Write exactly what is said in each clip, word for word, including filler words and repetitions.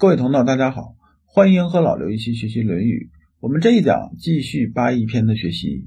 各位同道大家好，欢迎和老刘一起学习《论语》。我们这一讲继续八佾篇的学习。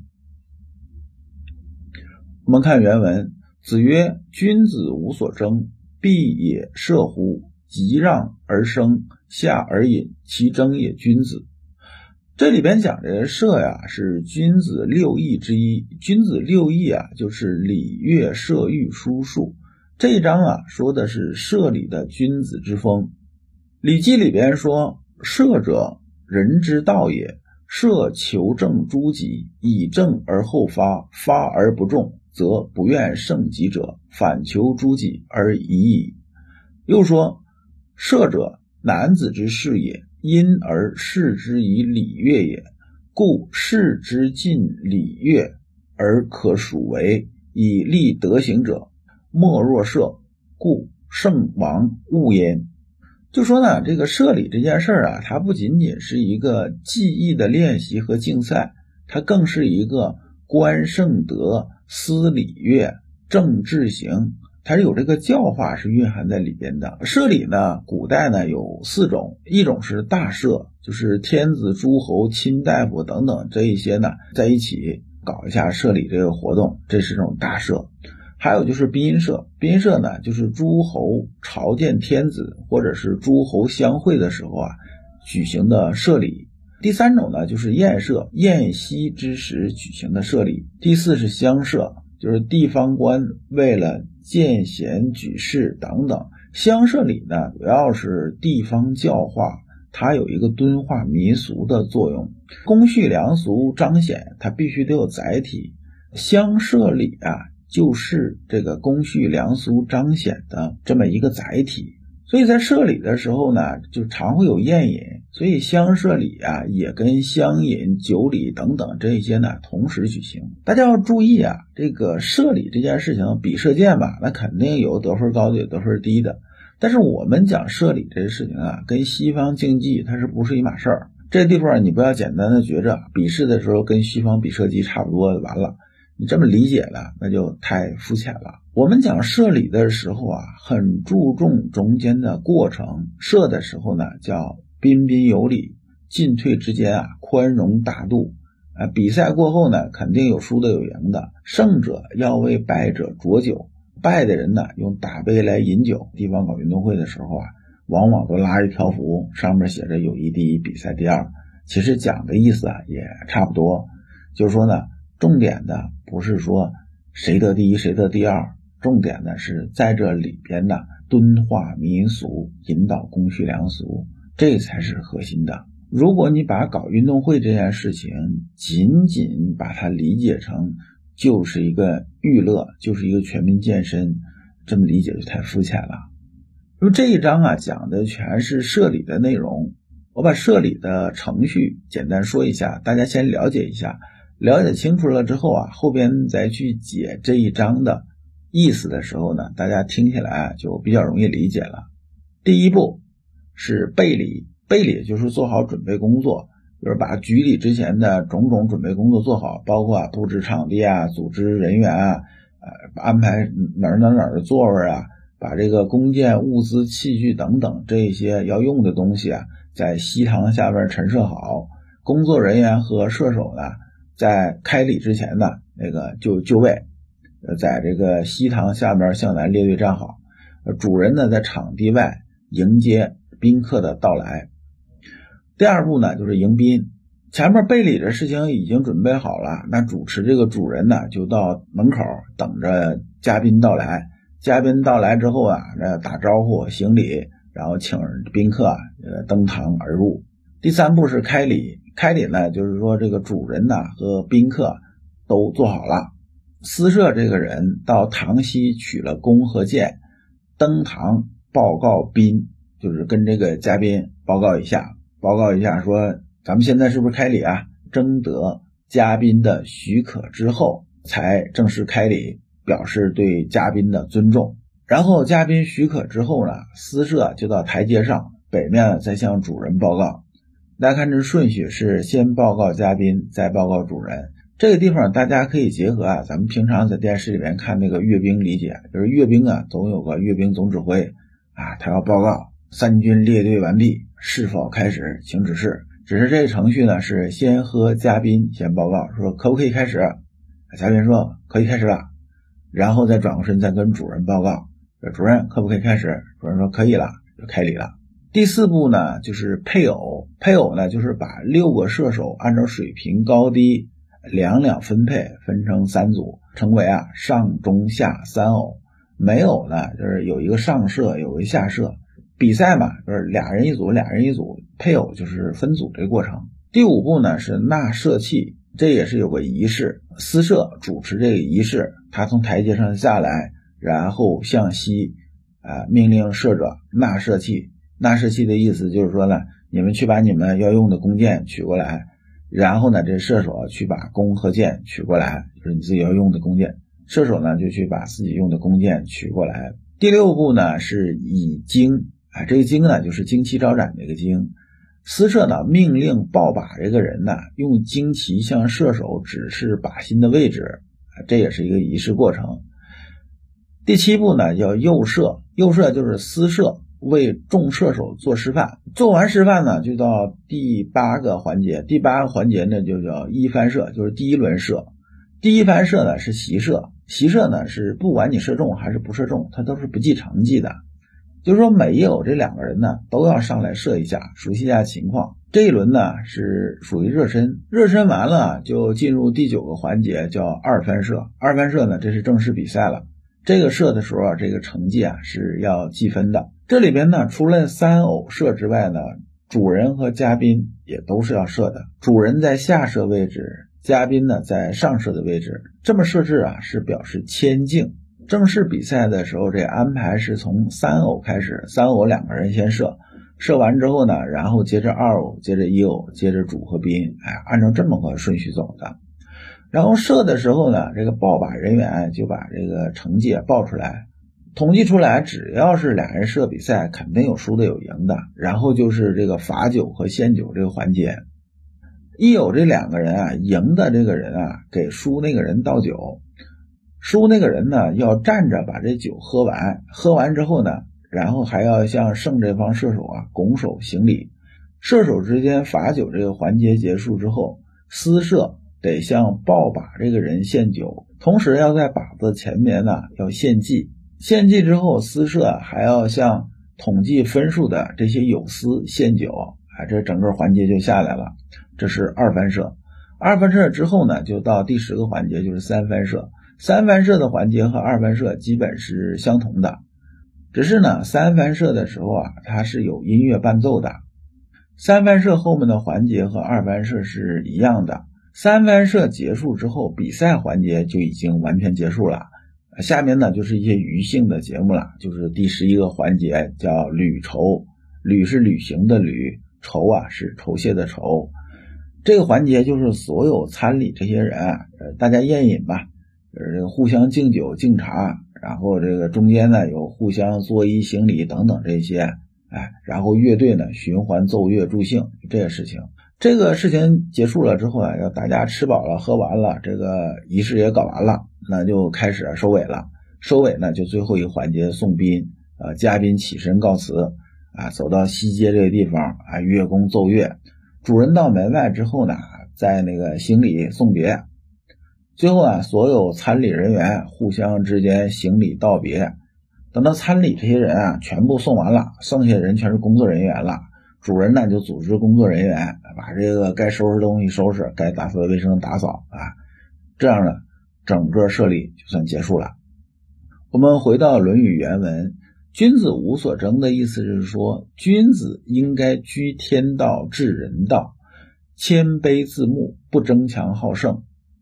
我们看原文，子曰：君子无所争，必也射乎？急让而生，下而饮，其争也君子。这里边讲的射呀，是君子六艺之一。君子六艺啊，就是礼乐射御书数。这一章啊，说的是射礼的君子之风。礼记里边说，射者，人之道也。射求正诸己，以正而后发，发而不中，则不愿胜己者，反求诸己而已矣。又说，射者，男子之事也，因而视之以礼乐也。故视之尽礼乐，而可属为以立德行者，莫若射，故圣王恶焉。就说呢，这个射礼这件事啊，它不仅仅是一个技艺的练习和竞赛，它更是一个观圣德、思礼乐、正治行，它是有这个教化是蕴含在里边的。射礼呢，古代呢有四种，一种是大射，就是天子、诸侯、卿大夫等等这一些呢在一起搞一下射礼这个活动，这是这种大射。还有就是宾射，宾射呢就是诸侯朝见天子或者是诸侯相会的时候啊举行的射礼。第三种呢就是宴射，宴席之时举行的射礼。第四是乡射，就是地方官为了见贤举士等等。乡射礼呢主要是地方教化，它有一个敦化民俗的作用。公序良俗彰显，它必须得有载体。乡射礼啊就是这个公序良俗彰显的这么一个载体。所以在射礼的时候呢，就常会有宴饮，所以乡射礼啊也跟乡饮、酒礼等等这些呢同时举行。大家要注意啊，这个射礼这件事情比射箭吧，那肯定有得分高的有得分低的，但是我们讲射礼这个事情啊，跟西方竞技它是不是一码事儿。这地方你不要简单的觉着比试的时候跟西方比射击差不多完了，你这么理解了那就太肤浅了。我们讲射礼的时候啊，很注重中间的过程。射的时候呢叫彬彬有礼，进退之间啊宽容大度。啊，比赛过后呢肯定有输的有赢的，胜者要为败者酌酒，败的人呢用大杯来饮酒。地方搞运动会的时候啊，往往都拉一条幅，上面写着友谊第一，比赛第二。其实讲的意思啊也差不多，就是说呢，重点的不是说谁得第一谁得第二，重点的是在这里边呢敦化民俗，引导公序良俗，这才是核心的。如果你把搞运动会这件事情仅仅把它理解成就是一个娱乐，就是一个全民健身，这么理解就太肤浅了。因为这一章啊讲的全是射礼的内容，我把射礼的程序简单说一下，大家先了解一下。了解清楚了之后啊，后边再去解这一章的意思的时候呢，大家听起来就比较容易理解了。第一步是备礼，备礼就是做好准备工作，就是把举礼之前的种种准备工作做好，包括啊布置场地啊，组织人员啊，呃安排哪儿哪儿哪儿的座位啊，把这个弓箭、物资、器具等等这些要用的东西啊，在西堂下边陈设好。工作人员和射手呢在开礼之前呢，那个就就位，在这个西堂下边向南列队站好。主人呢在场地外迎接宾客的到来。第二步呢就是迎宾，前面备礼的事情已经准备好了，那主持这个主人呢就到门口等着嘉宾到来。嘉宾到来之后啊，打招呼行礼，然后请宾客啊登堂而入。第三步是开礼，开礼呢就是说这个主人呢和宾客都做好了。司射这个人到堂西取了弓和箭，登堂报告宾，就是跟这个嘉宾报告一下，报告一下说咱们现在是不是开礼啊？征得嘉宾的许可之后才正式开礼，表示对嘉宾的尊重。然后嘉宾许可之后呢，司射就到台阶上，北面再向主人报告。大家看这顺序是先报告嘉宾，再报告主人。这个地方大家可以结合啊，咱们平常在电视里面看那个阅兵理解，就是阅兵啊总有个阅兵总指挥啊，他要报告三军列队完毕， 是否开始，请指示。只是这个程序呢是先和嘉宾先报告说可不可以开始，嘉宾说可以开始了，然后再转过身再跟主任报告，主任可不可以开始，主任说可以了，就开礼了。第四步呢就是配偶，配偶呢就是把六个射手按照水平高低两两分配，分成三组，称为啊上中下三偶。每偶呢就是有一个上射有一个下射，比赛嘛就是俩人一组俩人一组，配偶就是分组这个过程。第五步呢是纳射器，这也是有个仪式，司射主持这个仪式，他从台阶上下来，然后向西啊命令射者纳射器。纳射器的意思就是说呢，你们去把你们要用的弓箭取过来，然后呢这射手去把弓和箭取过来，就是你自己要用的弓箭，射手呢就去把自己用的弓箭取过来。第六步呢是以精啊，这个精呢就是旌旗招展这个精，司射呢命令抱把这个人呢用旌旗向射手指示靶心的位置，这也是一个仪式过程。第七步呢叫诱射，诱射就是司射为众射手做示范，做完示范呢就到第八个环节，第八个环节呢就叫一番射，就是第一轮射。第一番射呢是习射，习射呢是不管你射中还是不射中，它都是不计成绩的，就是说每一偶这两个人呢都要上来射一下，熟悉一下情况。这一轮呢是属于热身，热身完了就进入第九个环节叫二番射。二番射呢这是正式比赛了，这个射的时候啊这个成绩啊是要计分的。这里边呢除了三偶射之外呢，主人和嘉宾也都是要射的，主人在下射位置，嘉宾呢在上射的位置，这么设置啊是表示谦敬。正式比赛的时候这安排是从三偶开始，三偶两个人先射，射完之后呢然后接着二偶，接着一偶，接着主和宾，哎，按照这么个顺序走的。然后射的时候呢，这个报把人员就把这个成绩报出来，统计出来，只要是俩人射比赛肯定有输的有赢的。然后就是这个罚酒和献酒这个环节，一有这两个人啊，赢的这个人啊给输那个人倒酒，输那个人呢要站着把这酒喝完，喝完之后呢然后还要向胜这方射手啊拱手行礼。射手之间罚酒这个环节结束之后，司射得向抱把这个人献酒，同时要在靶子前面呢要献计，献计之后司射还要向统计分数的这些友司献酒，啊，这整个环节就下来了。这是二番射。二番射之后呢就到第十个环节，就是三番射。三番射的环节和二番射基本是相同的，只是呢三番射的时候啊它是有音乐伴奏的，三番射后面的环节和二番射是一样的。三番射结束之后，比赛环节就已经完全结束了，下面呢就是一些余兴的节目了，就是第十一个环节叫旅酬，旅是旅行的旅，酬啊是酬谢的酬。这个环节就是所有参礼这些人啊，呃大家宴饮吧，呃这个互相敬酒敬茶，然后这个中间呢有互相作揖行礼等等这些，哎，然后乐队呢循环奏乐助兴，这些事情。这个事情结束了之后啊，要大家吃饱了喝完了，这个仪式也搞完了，那就开始收尾了。收尾呢就最后一个环节送宾，呃嘉宾起身告辞啊，走到西街这个地方啊，乐工奏乐，主人到门外之后呢，在那个行礼送别。最后啊，所有参礼人员互相之间行礼道别。等到参礼这些人啊全部送完了，剩下的人全是工作人员了。主人呢就组织工作人员把这个该收拾的东西收拾，该打扫卫生打扫啊，这样呢整个设立就算结束了。我们回到《论语》原文，君子无所争的意思是说，君子应该居天道治人道，谦卑自牧，不争强好胜。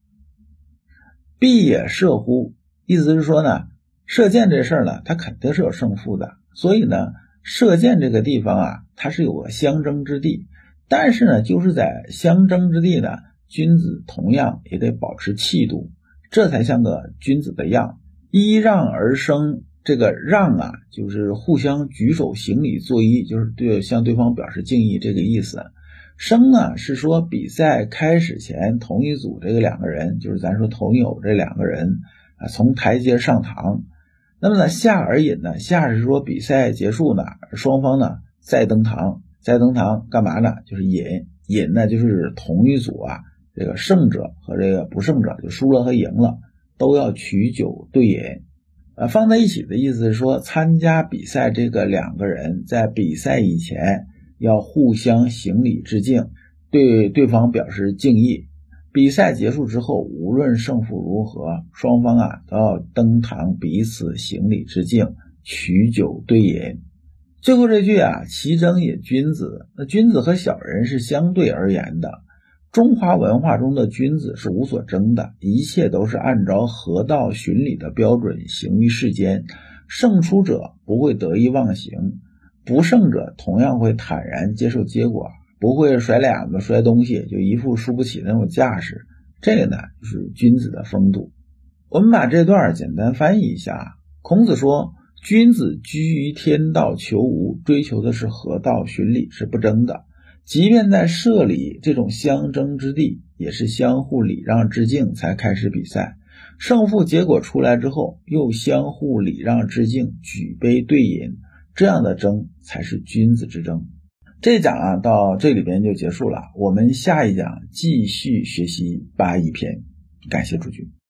必也射乎，意思是说呢，射箭这事儿呢它肯定是有胜负的，所以呢射箭这个地方啊它是有个相争之地，但是呢就是在相争之地呢，君子同样也得保持气度，这才像个君子的样。揖让而生，这个让啊就是互相举手行礼作揖，就是对向对方表示敬意这个意思。生呢是说比赛开始前同一组这个两个人，就是咱说同一偶这两个人啊，从台阶上堂。那么呢下而饮呢，下是说比赛结束呢，双方呢再登堂， 在登堂干嘛呢？就是饮，饮呢就是同一组啊，这个胜者和这个不胜者，就输了和赢了都要取酒对饮。呃，放在一起的意思是说，参加比赛这个两个人在比赛以前要互相行礼致敬，对对方表示敬意。比赛结束之后，无论胜负如何，双方啊都要登堂彼此行礼致敬，取酒对饮。最后这句啊，其争也君子，那君子和小人是相对而言的。中华文化中的君子是无所争的，一切都是按照合道循礼的标准行于世间。胜出者不会得意忘形，不胜者同样会坦然接受结果，不会甩脸子摔东西，就一副输不起那种架势。这个呢，就是君子的风度。我们把这段简单翻译一下。孔子说，君子居于天道求无，追求的是合道循礼，是不争的。即便在社里这种相争之地，也是相互礼让致敬才开始比赛。胜负结果出来之后，又相互礼让致敬，举杯对饮，这样的争才是君子之争。这一讲啊，到这里边就结束了。我们下一讲继续学习八佾篇。感谢诸君。